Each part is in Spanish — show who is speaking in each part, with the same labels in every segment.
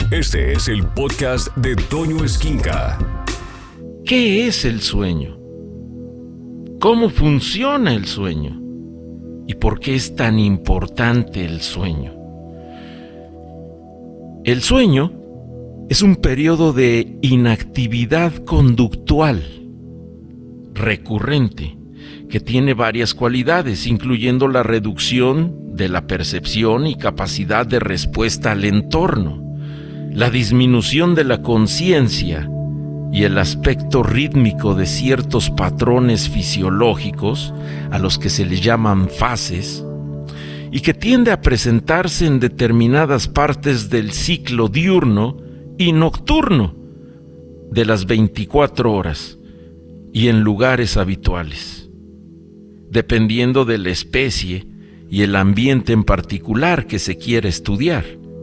Speaker 1: Este es el podcast de Toño Esquinca.
Speaker 2: ¿Qué es el sueño? ¿Cómo funciona el sueño? ¿Y por qué es tan importante el sueño? El sueño es un periodo de inactividad conductual recurrente que tiene varias cualidades, incluyendo la reducción de la percepción y capacidad de respuesta al entorno, la disminución de la conciencia y el aspecto rítmico de ciertos patrones fisiológicos, a los que se les llaman fases, y que tiende a presentarse en determinadas partes del ciclo diurno y nocturno de las 24 horas y en lugares habituales, dependiendo de la especie y el ambiente en particular que se quiera estudiar.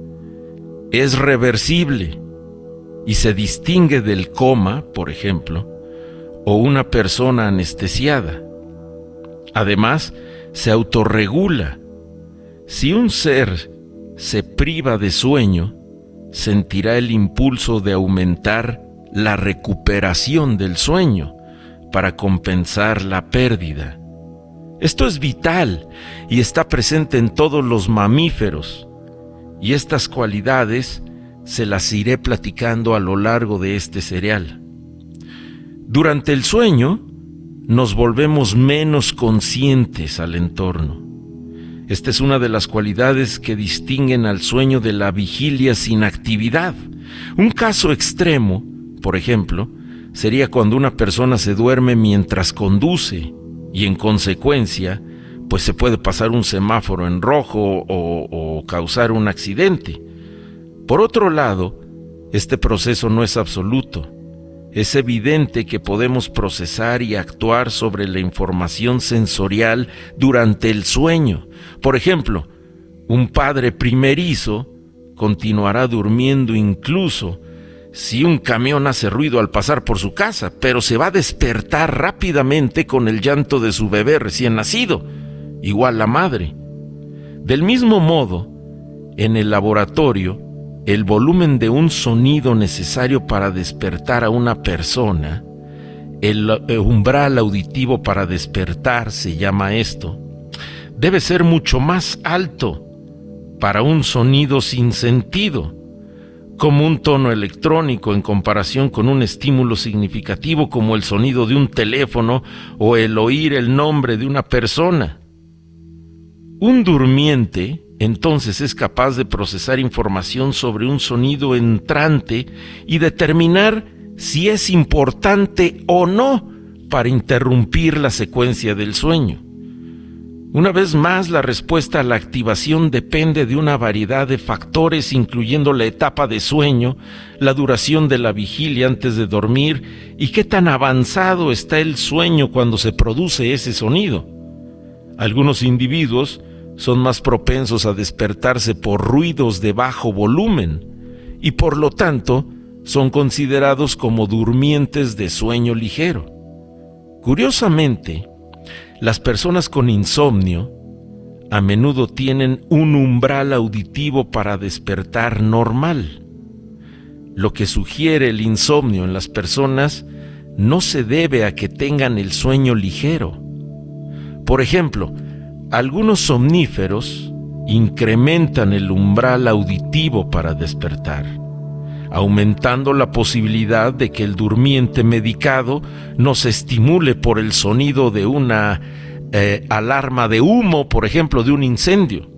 Speaker 2: Es reversible y se distingue del coma, por ejemplo, o una persona anestesiada. Además, se autorregula. Si un ser se priva de sueño, sentirá el impulso de aumentar la recuperación del sueño para compensar la pérdida. Esto es vital y está presente en todos los mamíferos, y estas cualidades se las iré platicando a lo largo de este serial. Durante el sueño, nos volvemos menos conscientes al entorno. Esta es una de las cualidades que distinguen al sueño de la vigilia sin actividad. Un caso extremo, por ejemplo, sería cuando una persona se duerme mientras conduce y en consecuencia, pues se puede pasar un semáforo en rojo o causar un accidente. Por otro lado, este proceso no es absoluto. Es evidente que podemos procesar y actuar sobre la información sensorial durante el sueño. Por ejemplo, un padre primerizo continuará durmiendo incluso si un camión hace ruido al pasar por su casa, pero se va a despertar rápidamente con el llanto de su bebé recién nacido. Igual la madre. Del mismo modo, en el laboratorio, el volumen de un sonido necesario para despertar a una persona, el umbral auditivo para despertar se llama esto, debe ser mucho más alto para un sonido sin sentido, como un tono electrónico en comparación con un estímulo significativo como el sonido de un teléfono o el oír el nombre de una persona. Un durmiente, entonces, es capaz de procesar información sobre un sonido entrante y determinar si es importante o no para interrumpir la secuencia del sueño. Una vez más, la respuesta a la activación depende de una variedad de factores, incluyendo la etapa de sueño, la duración de la vigilia antes de dormir y qué tan avanzado está el sueño cuando se produce ese sonido. Algunos individuos son más propensos a despertarse por ruidos de bajo volumen y por lo tanto son considerados como durmientes de sueño ligero. Curiosamente, las personas con insomnio a menudo tienen un umbral auditivo para despertar normal. Lo que sugiere el insomnio en las personas no se debe a que tengan el sueño ligero. Por ejemplo, algunos somníferos incrementan el umbral auditivo para despertar, aumentando la posibilidad de que el durmiente medicado no se estimule por el sonido de una alarma de humo, por ejemplo, de un incendio.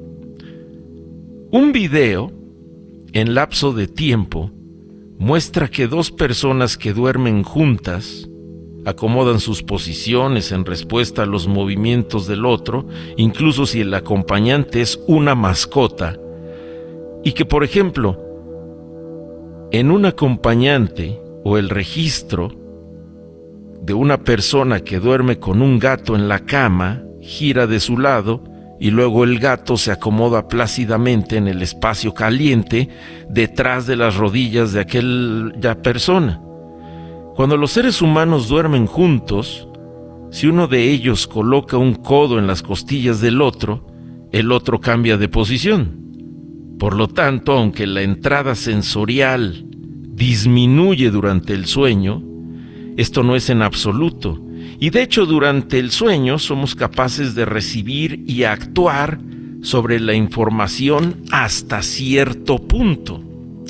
Speaker 2: Un video, en lapso de tiempo, muestra que dos personas que duermen juntas acomodan sus posiciones en respuesta a los movimientos del otro, incluso si el acompañante es una mascota, y que, por ejemplo, en un acompañante o el registro de una persona que duerme con un gato en la cama gira de su lado y luego el gato se acomoda plácidamente en el espacio caliente detrás de las rodillas de aquella persona. Cuando los seres humanos duermen juntos, si uno de ellos coloca un codo en las costillas del otro, el otro cambia de posición. Por lo tanto, aunque la entrada sensorial disminuye durante el sueño, esto no es en absoluto. Y de hecho, durante el sueño somos capaces de recibir y actuar sobre la información hasta cierto punto.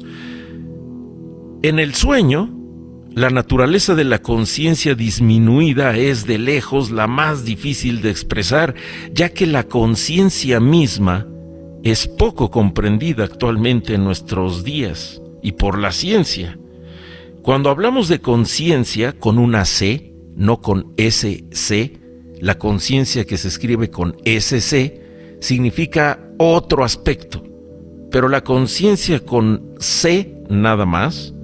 Speaker 2: En el sueño, la naturaleza de la conciencia disminuida es de lejos la más difícil de expresar, ya que la conciencia misma es poco comprendida actualmente en nuestros días y por la ciencia. Cuando hablamos de conciencia con una C, no con SC, la conciencia que se escribe con SC significa otro aspecto, pero la conciencia con C nada más,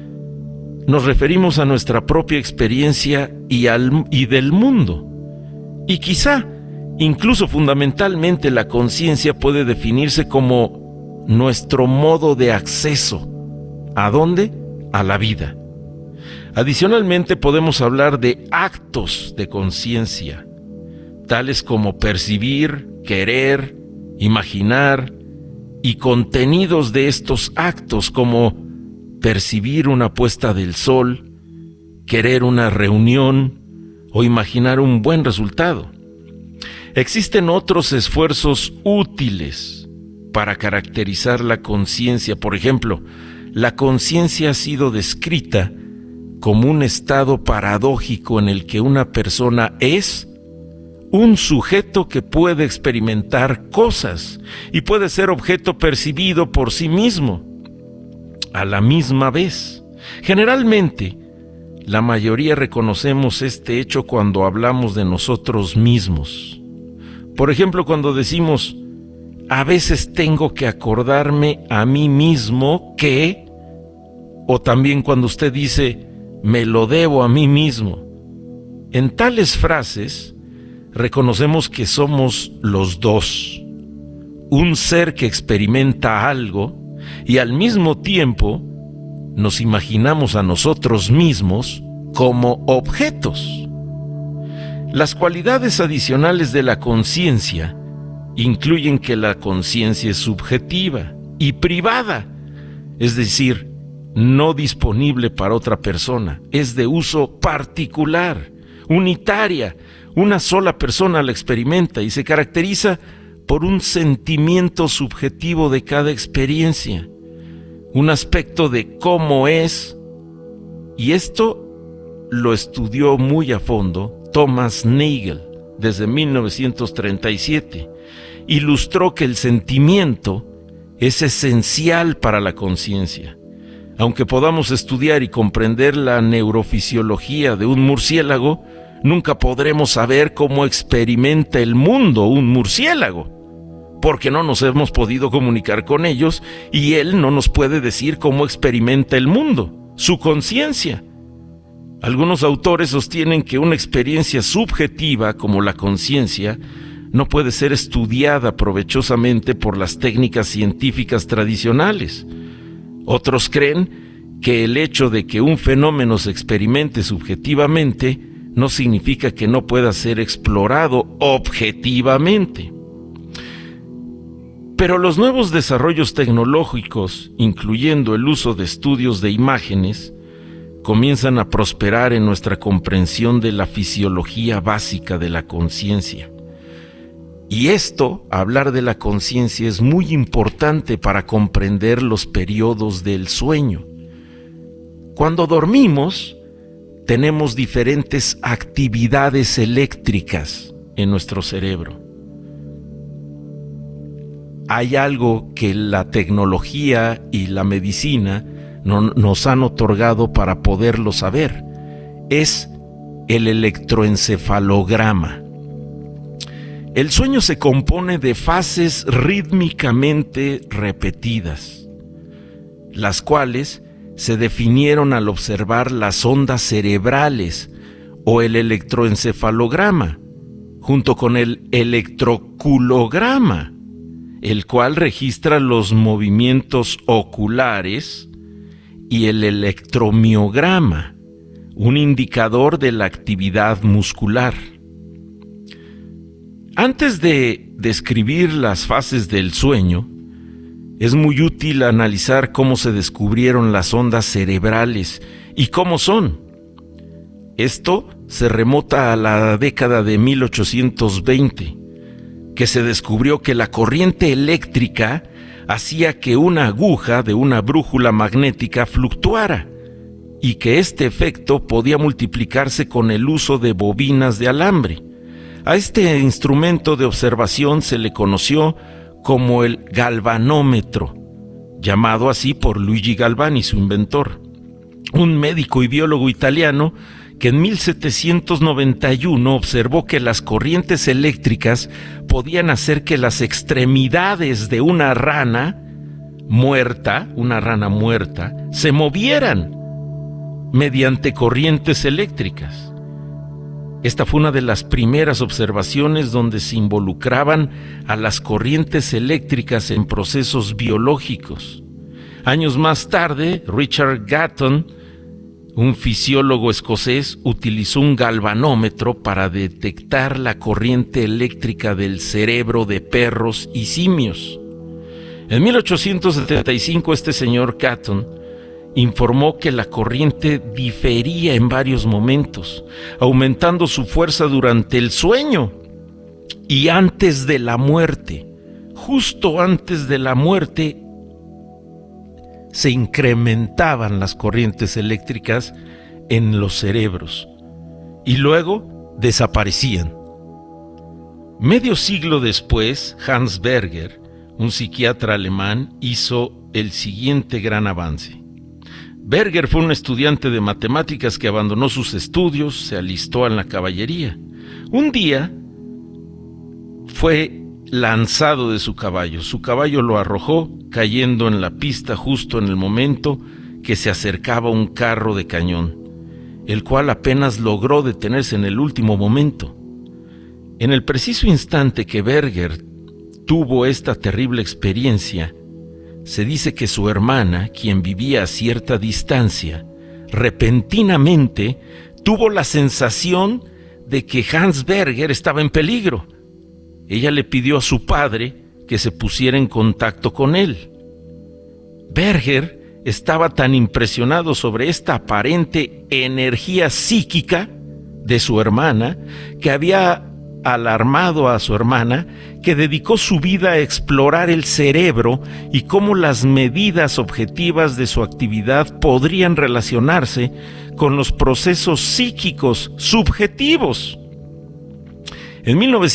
Speaker 2: nos referimos a nuestra propia experiencia y del mundo. Y quizá, incluso fundamentalmente, la conciencia puede definirse como nuestro modo de acceso. ¿A dónde? A la vida. Adicionalmente, podemos hablar de actos de conciencia, tales como percibir, querer, imaginar, y contenidos de estos actos como percibir una puesta del sol, querer una reunión o imaginar un buen resultado. Existen otros esfuerzos útiles para caracterizar la conciencia. Por ejemplo, la conciencia ha sido descrita como un estado paradójico en el que una persona es un sujeto que puede experimentar cosas y puede ser objeto percibido por sí mismo a la misma vez. Generalmente, la mayoría reconocemos este hecho cuando hablamos de nosotros mismos. Por ejemplo, cuando decimos, a veces tengo que acordarme a mí mismo que, o también cuando usted dice, me lo debo a mí mismo. En tales frases, reconocemos que somos los dos, un ser que experimenta algo y al mismo tiempo nos imaginamos a nosotros mismos como objetos. Las cualidades adicionales de la conciencia incluyen que la conciencia es subjetiva y privada, es decir, no disponible para otra persona, es de uso particular, unitaria, una sola persona la experimenta y se caracteriza por un sentimiento subjetivo de cada experiencia, un aspecto de cómo es, y esto lo estudió muy a fondo Thomas Nagel desde 1937. Ilustró que el sentimiento es esencial para la conciencia. Aunque podamos estudiar y comprender la neurofisiología de un murciélago, nunca podremos saber cómo experimenta el mundo un murciélago, porque no nos hemos podido comunicar con ellos y él no nos puede decir cómo experimenta el mundo, su conciencia. Algunos autores sostienen que una experiencia subjetiva como la conciencia no puede ser estudiada provechosamente por las técnicas científicas tradicionales. Otros creen que el hecho de que un fenómeno se experimente subjetivamente no significa que no pueda ser explorado objetivamente. Pero los nuevos desarrollos tecnológicos, incluyendo el uso de estudios de imágenes, comienzan a prosperar en nuestra comprensión de la fisiología básica de la conciencia. Y esto, hablar de la conciencia, es muy importante para comprender los periodos del sueño. Cuando dormimos, tenemos diferentes actividades eléctricas en nuestro cerebro. Hay algo que la tecnología y la medicina nos han otorgado para poderlo saber. Es el electroencefalograma. El sueño se compone de fases rítmicamente repetidas, las cuales se definieron al observar las ondas cerebrales o el electroencefalograma, junto con el electroculograma, el cual registra los movimientos oculares, y el electromiograma, un indicador de la actividad muscular. Antes de describir las fases del sueño, es muy útil analizar cómo se descubrieron las ondas cerebrales y cómo son. Esto se remota a la década de 1820, que se descubrió que la corriente eléctrica hacía que una aguja de una brújula magnética fluctuara y que este efecto podía multiplicarse con el uso de bobinas de alambre. A este instrumento de observación se le conoció como el galvanómetro, llamado así por Luigi Galvani, su inventor, un médico y biólogo italiano que en 1791 observó que las corrientes eléctricas podían hacer que las extremidades de una rana muerta, se movieran mediante corrientes eléctricas. Esta fue una de las primeras observaciones donde se involucraban a las corrientes eléctricas en procesos biológicos. Años más tarde, Richard Gatton, un fisiólogo escocés, utilizó un galvanómetro para detectar la corriente eléctrica del cerebro de perros y simios. En 1875, este señor Gatton informó que la corriente difería en varios momentos, aumentando su fuerza durante el sueño y antes de la muerte. Justo antes de la muerte se incrementaban las corrientes eléctricas en los cerebros y luego desaparecían. Medio siglo después, Hans Berger, un psiquiatra alemán, hizo el siguiente gran avance. Berger fue un estudiante de matemáticas que abandonó sus estudios, se alistó en la caballería. Un día fue lanzado de su caballo lo arrojó, cayendo en la pista justo en el momento que se acercaba un carro de cañón, el cual apenas logró detenerse en el último momento. En el preciso instante que Berger tuvo esta terrible experiencia, se dice que su hermana, quien vivía a cierta distancia, repentinamente tuvo la sensación de que Hans Berger estaba en peligro. Ella le pidió a su padre que se pusiera en contacto con él. Berger estaba tan impresionado sobre esta aparente energía psíquica de su hermana, que había alarmado a su hermana, que dedicó su vida a explorar el cerebro y cómo las medidas objetivas de su actividad podrían relacionarse con los procesos psíquicos subjetivos. En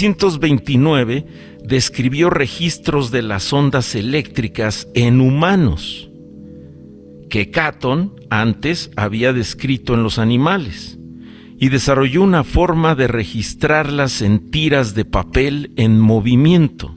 Speaker 2: 1929 describió registros de las ondas eléctricas en humanos, que Gatton antes había descrito en los animales, y desarrolló una forma de registrarlas en tiras de papel en movimiento.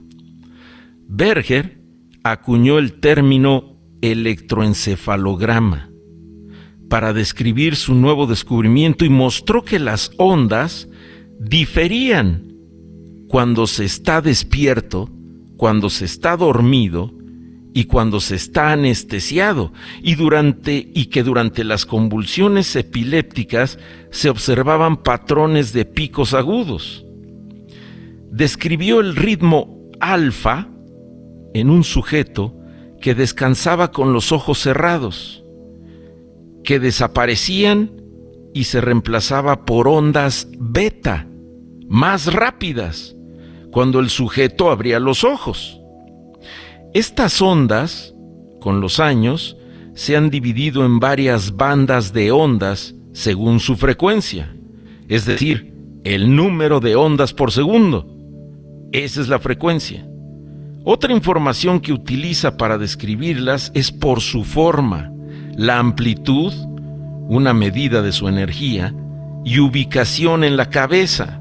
Speaker 2: Berger acuñó el término electroencefalograma para describir su nuevo descubrimiento y mostró que las ondas diferían cuando se está despierto, cuando se está dormido y cuando se está anestesiado, y que durante las convulsiones epilépticas se observaban patrones de picos agudos. Describió el ritmo alfa en un sujeto que descansaba con los ojos cerrados, que desaparecían y se reemplazaba por ondas beta, más rápidas, cuando el sujeto abría los ojos. Estas ondas, con los años, se han dividido en varias bandas de ondas según su frecuencia, es decir, el número de ondas por segundo. Esa es la frecuencia. Otra información que utiliza para describirlas es por su forma, la amplitud, una medida de su energía, y ubicación en la cabeza.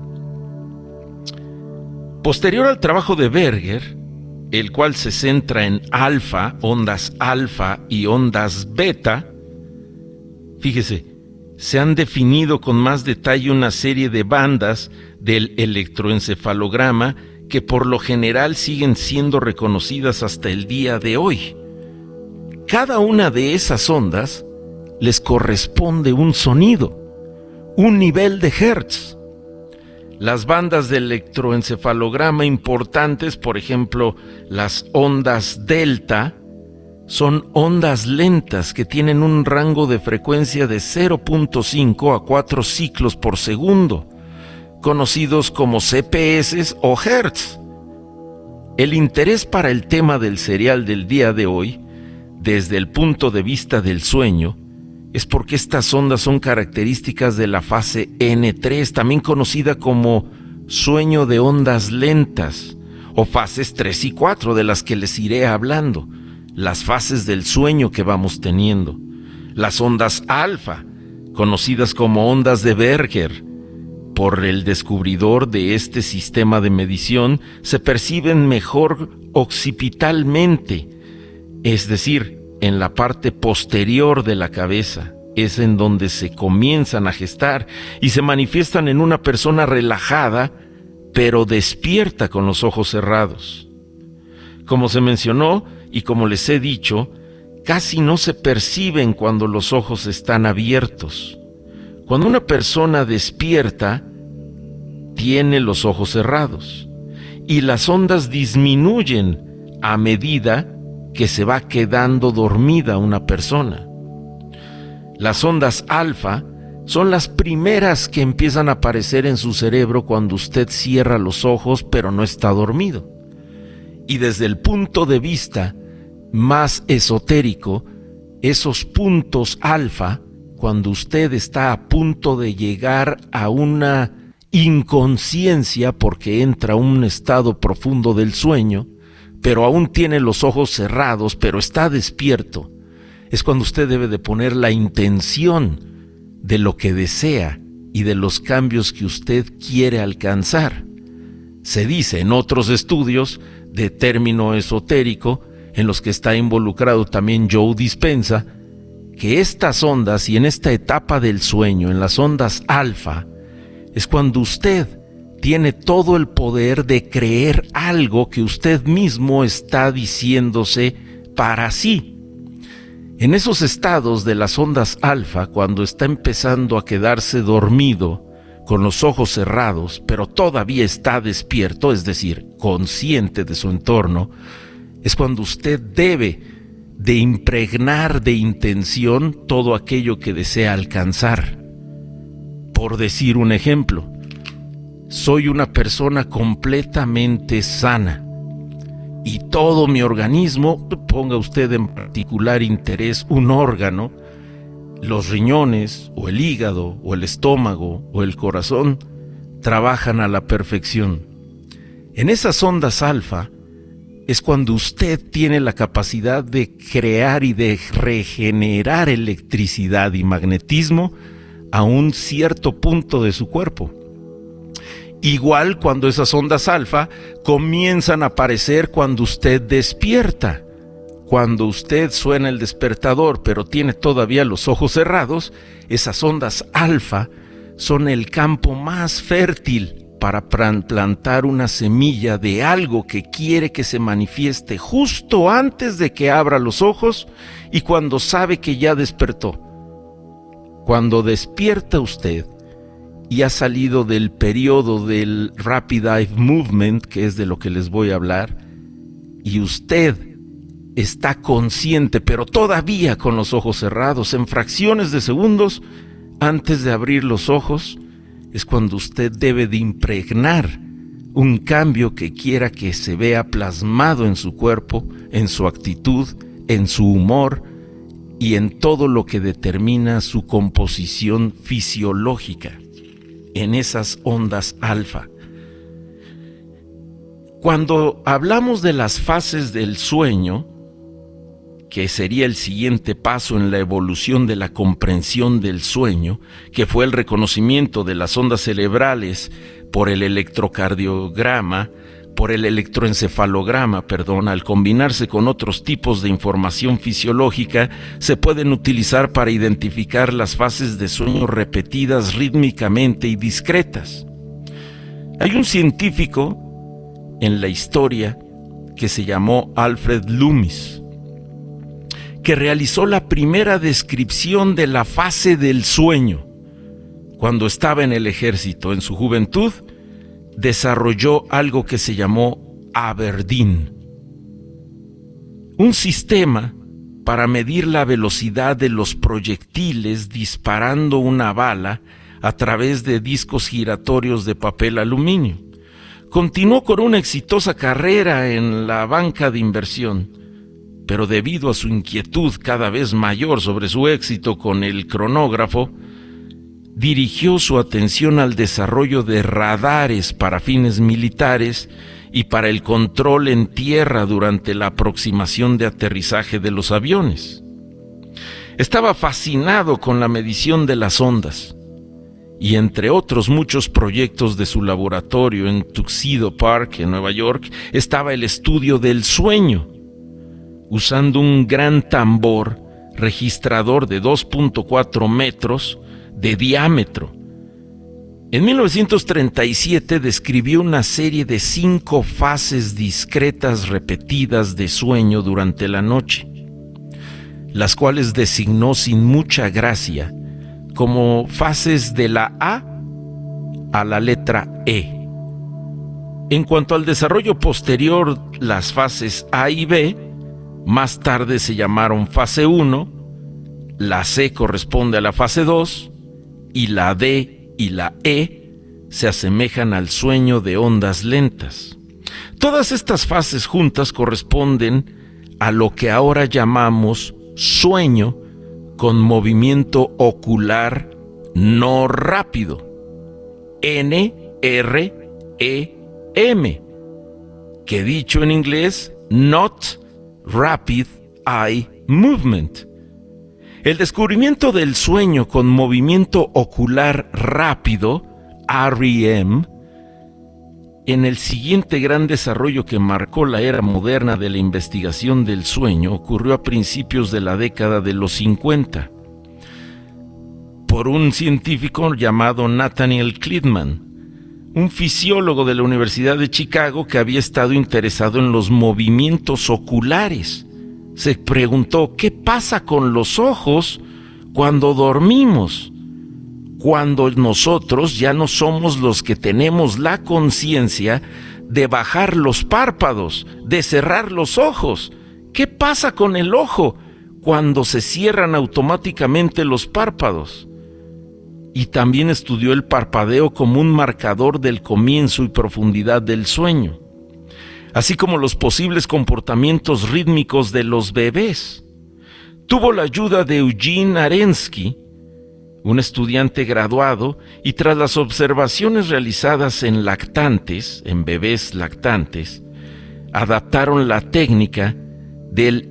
Speaker 2: Posterior al trabajo de Berger, el cual se centra en ondas alfa y ondas beta, fíjese, se han definido con más detalle una serie de bandas del electroencefalograma que por lo general siguen siendo reconocidas hasta el día de hoy. Cada una de esas ondas les corresponde un sonido, un nivel de hertz. Las bandas de electroencefalograma importantes, por ejemplo, las ondas delta, son ondas lentas que tienen un rango de frecuencia de 0.5 a 4 ciclos por segundo, conocidos como CPS o Hertz. El interés para el tema del serial del día de hoy, desde el punto de vista del sueño, es porque estas ondas son características de la fase N3, también conocida como sueño de ondas lentas, o fases 3 y 4, de las que les iré hablando, las fases del sueño que vamos teniendo. Las ondas alfa, conocidas como ondas de Berger, por el descubridor de este sistema de medición, se perciben mejor occipitalmente, es decir, en la parte posterior de la cabeza. Es en donde se comienzan a gestar y se manifiestan en una persona relajada, pero despierta con los ojos cerrados. Como se mencionó y como les he dicho, casi no se perciben cuando los ojos están abiertos. Cuando una persona despierta, tiene los ojos cerrados y las ondas disminuyen a medida que se va quedando dormida una persona. Las ondas alfa son las primeras que empiezan a aparecer en su cerebro cuando usted cierra los ojos pero no está dormido. Y desde el punto de vista más esotérico, esos puntos alfa, cuando usted está a punto de llegar a una inconsciencia porque entra a un estado profundo del sueño, pero aún tiene los ojos cerrados, pero está despierto, es cuando usted debe de poner la intención de lo que desea y de los cambios que usted quiere alcanzar. Se dice en otros estudios de término esotérico, en los que está involucrado también Joe Dispenza, que estas ondas y en esta etapa del sueño, en las ondas alfa, es cuando usted tiene todo el poder de creer algo que usted mismo está diciéndose para sí. En esos estados de las ondas alfa, cuando está empezando a quedarse dormido, con los ojos cerrados, pero todavía está despierto, es decir, consciente de su entorno, es cuando usted debe de impregnar de intención todo aquello que desea alcanzar. Por decir un ejemplo, soy una persona completamente sana y todo mi organismo, ponga usted en particular interés un órgano, los riñones o el hígado o el estómago o el corazón trabajan a la perfección. En esas ondas alfa es cuando usted tiene la capacidad de crear y de regenerar electricidad y magnetismo a un cierto punto de su cuerpo. Igual cuando esas ondas alfa comienzan a aparecer cuando usted despierta. Cuando usted suena el despertador pero tiene todavía los ojos cerrados, esas ondas alfa son el campo más fértil para plantar una semilla de algo que quiere que se manifieste justo antes de que abra los ojos y cuando sabe que ya despertó. Cuando despierta usted y ha salido del periodo del Rapid Eye Movement, que es de lo que les voy a hablar, y usted está consciente, pero todavía con los ojos cerrados, en fracciones de segundos, antes de abrir los ojos, es cuando usted debe de impregnar un cambio que quiera que se vea plasmado en su cuerpo, en su actitud, en su humor y en todo lo que determina su composición fisiológica, en esas ondas alfa. Cuando hablamos de las fases del sueño, que sería el siguiente paso en la evolución de la comprensión del sueño, que fue el reconocimiento de las ondas cerebrales por el electrocardiograma, por el electroencefalograma, al combinarse con otros tipos de información fisiológica, se pueden utilizar para identificar las fases de sueño repetidas rítmicamente y discretas. Hay un científico en la historia que se llamó Alfred Loomis, que realizó la primera descripción de la fase del sueño cuando estaba en el ejército en su juventud. desarrolló algo que se llamó Aberdeen, un sistema para medir la velocidad de los proyectiles disparando una bala a través de discos giratorios de papel aluminio. Continuó con una exitosa carrera en la banca de inversión, pero debido a su inquietud cada vez mayor sobre su éxito con el cronógrafo, dirigió su atención al desarrollo de radares para fines militares y para el control en tierra durante la aproximación de aterrizaje de los aviones. Estaba fascinado con la medición de las ondas, y entre otros muchos proyectos de su laboratorio en Tuxedo Park, en Nueva York, estaba el estudio del sueño, usando un gran tambor registrador de 2.4 metros de diámetro. En 1937 describió una serie de 5 fases discretas repetidas de sueño durante la noche, las cuales designó sin mucha gracia como fases de la A a la letra E. En cuanto al desarrollo posterior, las fases A y B más tarde se llamaron fase 1, la C corresponde a la fase 2 y la D y la E se asemejan al sueño de ondas lentas. Todas estas fases juntas corresponden a lo que ahora llamamos sueño con movimiento ocular no rápido, NREM, que dicho en inglés, Not Rapid Eye Movement. El descubrimiento del sueño con movimiento ocular rápido, REM, en el siguiente gran desarrollo que marcó la era moderna de la investigación del sueño, ocurrió a principios de la década de los 50, por un científico llamado Nathaniel Kleitman, un fisiólogo de la Universidad de Chicago que había estado interesado en los movimientos oculares. Se preguntó, ¿qué pasa con los ojos cuando dormimos? Cuando nosotros ya no somos los que tenemos la conciencia de bajar los párpados, de cerrar los ojos. ¿Qué pasa con el ojo cuando se cierran automáticamente los párpados? Y también estudió el parpadeo como un marcador del comienzo y profundidad del sueño, así como los posibles comportamientos rítmicos de los bebés. Tuvo la ayuda de Eugene Arensky, un estudiante graduado, y tras las observaciones realizadas en lactantes, en bebés lactantes, adaptaron la técnica del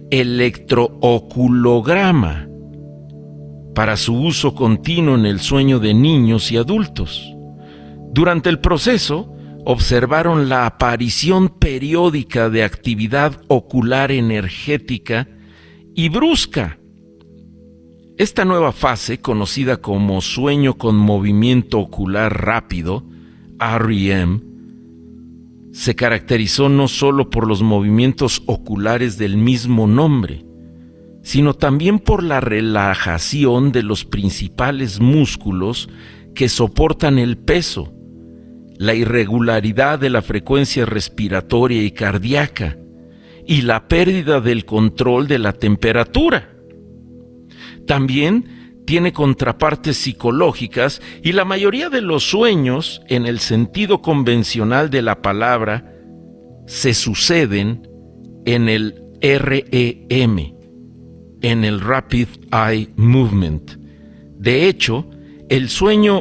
Speaker 2: electrooculograma para su uso continuo en el sueño de niños y adultos. Durante el proceso, observaron la aparición periódica de actividad ocular energética y brusca. Esta nueva fase, conocida como sueño con movimiento ocular rápido, REM, se caracterizó no solo por los movimientos oculares del mismo nombre, sino también por la relajación de los principales músculos que soportan el peso, la irregularidad de la frecuencia respiratoria y cardíaca, y la pérdida del control de la temperatura. También tiene contrapartes psicológicas, y la mayoría de los sueños, en el sentido convencional de la palabra, se suceden en el REM, en el Rapid Eye Movement. De hecho, el sueño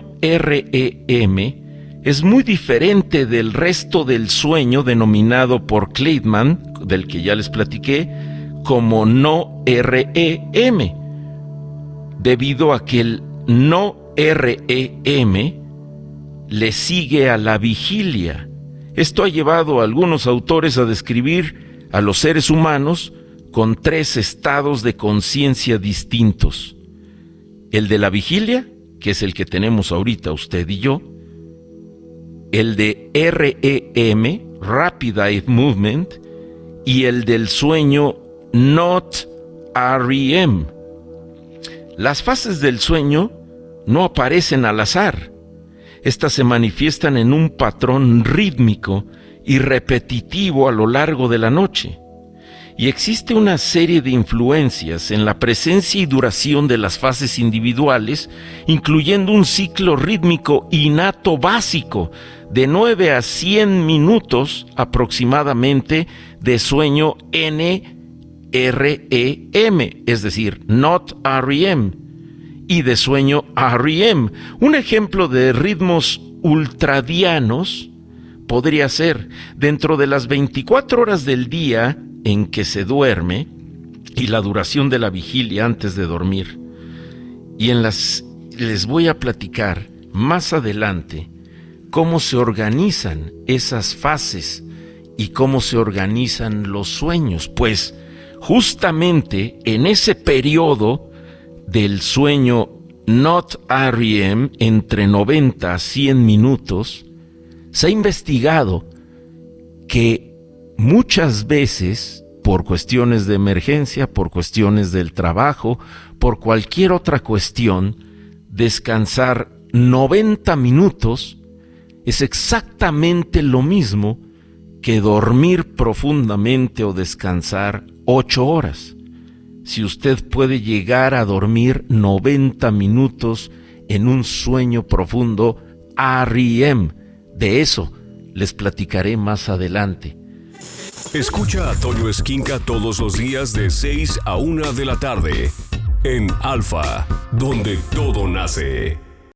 Speaker 2: REM es muy diferente del resto del sueño denominado por Kleitman, del que ya les platiqué, como no REM, debido a que el no REM le sigue a la vigilia. Esto ha llevado a algunos autores a describir a los seres humanos con 3 estados de conciencia distintos: el de la vigilia, que es el que tenemos ahorita usted y yo; el de REM, Rapid Eye Movement, y el del sueño Not REM. Las fases del sueño no aparecen al azar. Estas se manifiestan en un patrón rítmico y repetitivo a lo largo de la noche. Y existe una serie de influencias en la presencia y duración de las fases individuales, incluyendo un ciclo rítmico innato básico de 9 a 100 minutos aproximadamente de sueño NREM, es decir, not REM, y de sueño REM. Un ejemplo de ritmos ultradianos podría ser dentro de las 24 horas del día en que se duerme y la duración de la vigilia antes de dormir. Y les voy a platicar más adelante cómo se organizan esas fases y cómo se organizan los sueños, pues justamente en ese periodo del sueño not REM, entre 90 a 100 minutos, se ha investigado que muchas veces, por cuestiones de emergencia, por cuestiones del trabajo, por cualquier otra cuestión, descansar 90 minutos es exactamente lo mismo que dormir profundamente o descansar 8 horas. Si usted puede llegar a dormir 90 minutos en un sueño profundo REM, de eso les platicaré más adelante.
Speaker 1: Escucha a Toño Esquinca todos los días de 6 a 1 de la tarde en Alfa, donde todo nace.